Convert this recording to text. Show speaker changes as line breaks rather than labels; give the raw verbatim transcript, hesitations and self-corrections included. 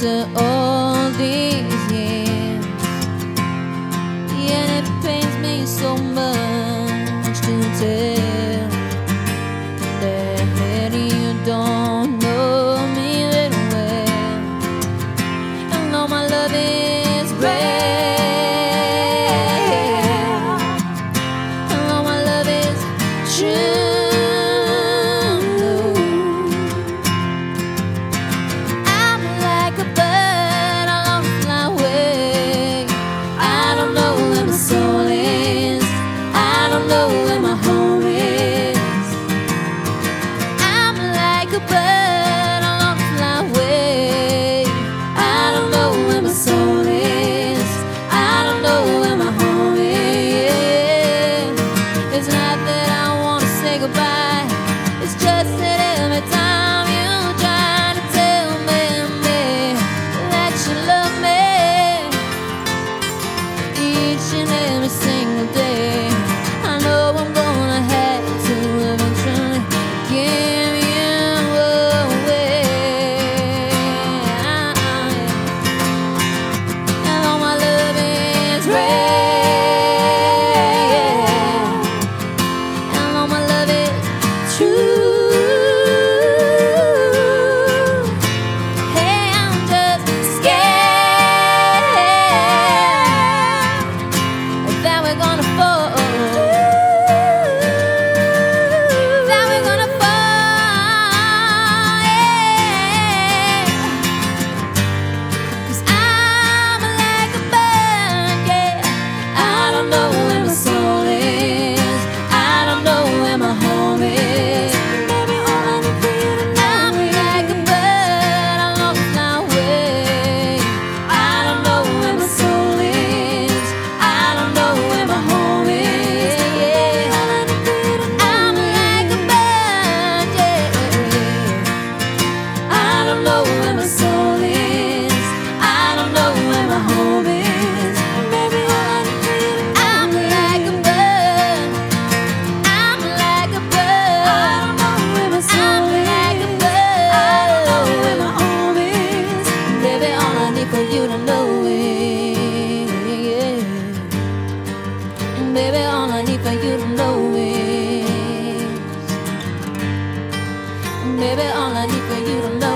after all these years. Yeah, it pains me so much to tell that you don't know me that well. And though my love is real, and though my love is true, goodbye. It's just that every time you try to tell me, me that you love me, each and every single day, I know I'm gonna have to eventually give you away. And all my love is real. Baby, all I need for you to know is, baby, all I need for you to know